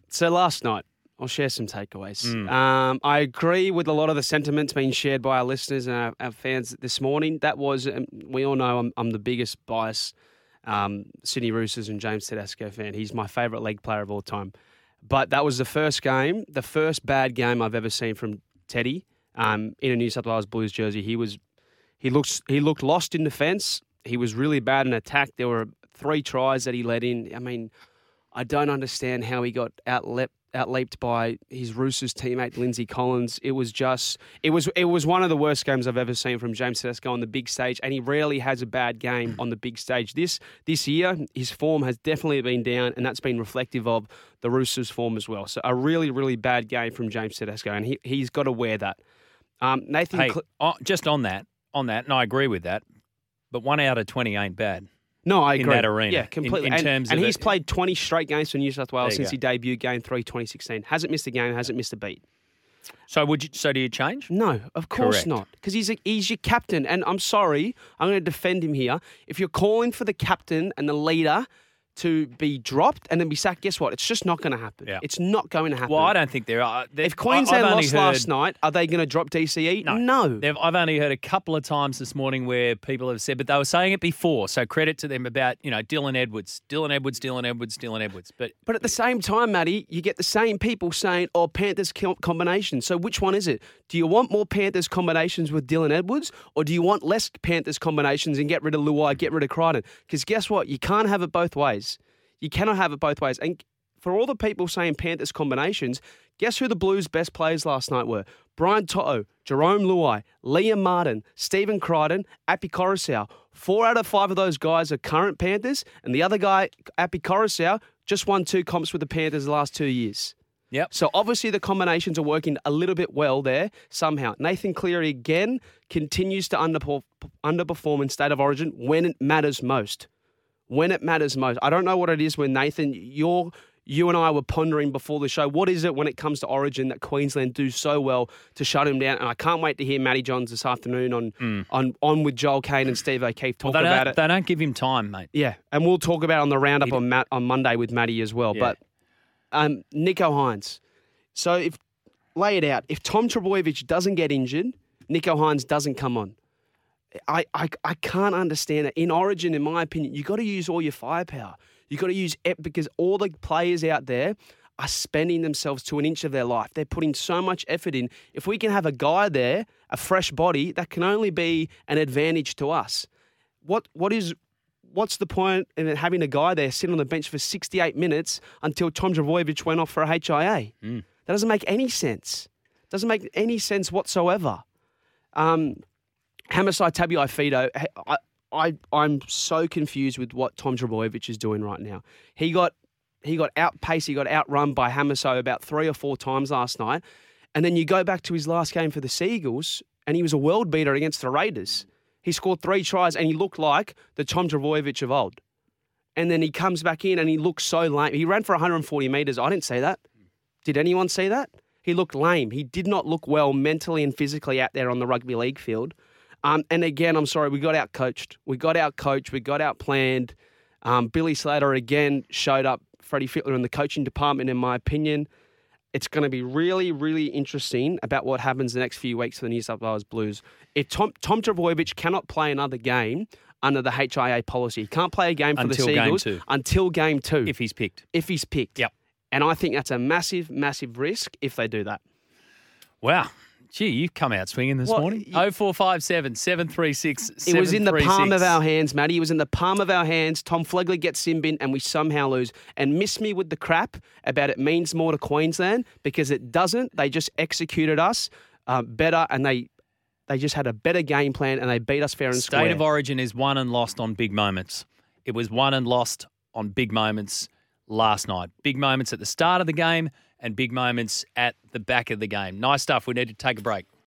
So last night, I'll share some takeaways. I agree with a lot of the sentiments being shared by our listeners and our fans this morning. That was, we all know I'm the biggest bias Sydney Roosters and James Tedesco fan. He's my favourite league player of all time. But that was the first bad game I've ever seen from Teddy in a New South Wales Blues jersey. He looked lost in defence. He was really bad in attack. There were 3 tries that he let in. I mean, I don't understand how he got outleaped by his Roosters teammate Lindsay Collins. It was one of the worst games I've ever seen from James Tedesco on the big stage, and he rarely has a bad game on the big stage. This year, his form has definitely been down, and that's been reflective of the Roosters' form as well. So a really, really bad game from James Tedesco, and he's got to wear that. Nathan, just on that, and I agree with that, but 1 out of 20 ain't bad. No, I agree. In that arena. Yeah, completely. And he's played 20 straight games for New South Wales since he debuted Game 3 2016. Hasn't missed a game, hasn't missed a beat. So do you change? No, of course Correct. not. Because he's your captain. And I'm sorry, I'm going to defend him here. If you're calling for the captain and the leader to be dropped and then be sacked, guess what? It's just not going to happen. Yeah. It's not going to happen. Well, I don't think there are. If Queensland lost last night, are they going to drop DCE? No. I've only heard a couple of times this morning where people have said, but they were saying it before, so credit to them about, Dylan Edwards. But at the same time, Matty, you get the same people saying, Panthers combination. So which one is it? Do you want more Panthers combinations with Dylan Edwards, or do you want less Panthers combinations and get rid of Luai, get rid of Crichton? Because guess what? You can't have it both ways. You cannot have it both ways. And for all the people saying Panthers combinations, guess who the Blues' best players last night were? Brian To'o, Jerome Luai, Liam Martin, Stephen Crichton, Api Coruscant. 4 out of 5 of those guys are current Panthers, and the other guy, Api Coruscant, just won 2 comps with the Panthers the last 2 years. Yep. So obviously the combinations are working a little bit well there somehow. Nathan Cleary again continues to underperform in State of Origin when it matters most. When it matters most. I don't know what it is when Nathan, you and I were pondering before the show, what is it when it comes to Origin that Queensland do so well to shut him down? And I can't wait to hear Matty Johns this afternoon on with Joel Kane and Steve O'Keefe talk about it. They don't give him time, mate. Yeah, and we'll talk about it on the roundup on Monday with Matty as well. Yeah. But Nicho Hynes. So lay it out. If Tom Trbojevic doesn't get injured, Nicho Hynes doesn't come on. I can't understand it. In Origin, in my opinion, you got to use all your firepower. You got to use it because all the players out there are spending themselves to an inch of their life. They're putting so much effort in. If we can have a guy there, a fresh body, that can only be an advantage to us. What's the point in having a guy there sitting on the bench for 68 minutes until Tom Trbojevic went off for a HIA? That doesn't make any sense. Doesn't make any sense whatsoever. Hamasai Tabuai-Fidow, I'm so confused with what Tom Trbojevic is doing right now. He got outpaced, he got outrun by Hamasai about 3 or 4 times last night. And then you go back to his last game for the Seagulls, and he was a world beater against the Raiders. He scored 3 tries, and he looked like the Tom Trbojevic of old. And then he comes back in, and he looks so lame. He ran for 140 metres. I didn't say that. Did anyone see that? He looked lame. He did not look well mentally and physically out there on the rugby league field. And again, I'm sorry, we got out-coached. We got out-planned. Billy Slater again showed up Freddie Fittler in the coaching department, in my opinion. It's going to be really, really interesting about what happens the next few weeks for the New South Wales Blues. If Tom Trbojevic cannot play another game under the HIA policy, he can't play a game for the Seagulls until Game 2. If he's picked. Yep. And I think that's a massive, massive risk if they do that. Wow. Gee, you've come out swinging this morning. 0457 736 736. It was in the palm of our hands, Matty. It was in the palm of our hands. Tom Flegler gets sin bin and we somehow lose. And miss me with the crap about it means more to Queensland, because it doesn't. They just executed us better, and they just had a better game plan, and they beat us fair and square. State of Origin is won and lost on big moments. It was won and lost on big moments last night. Big moments at the start of the game and big moments at the back of the game. Nice stuff. We need to take a break.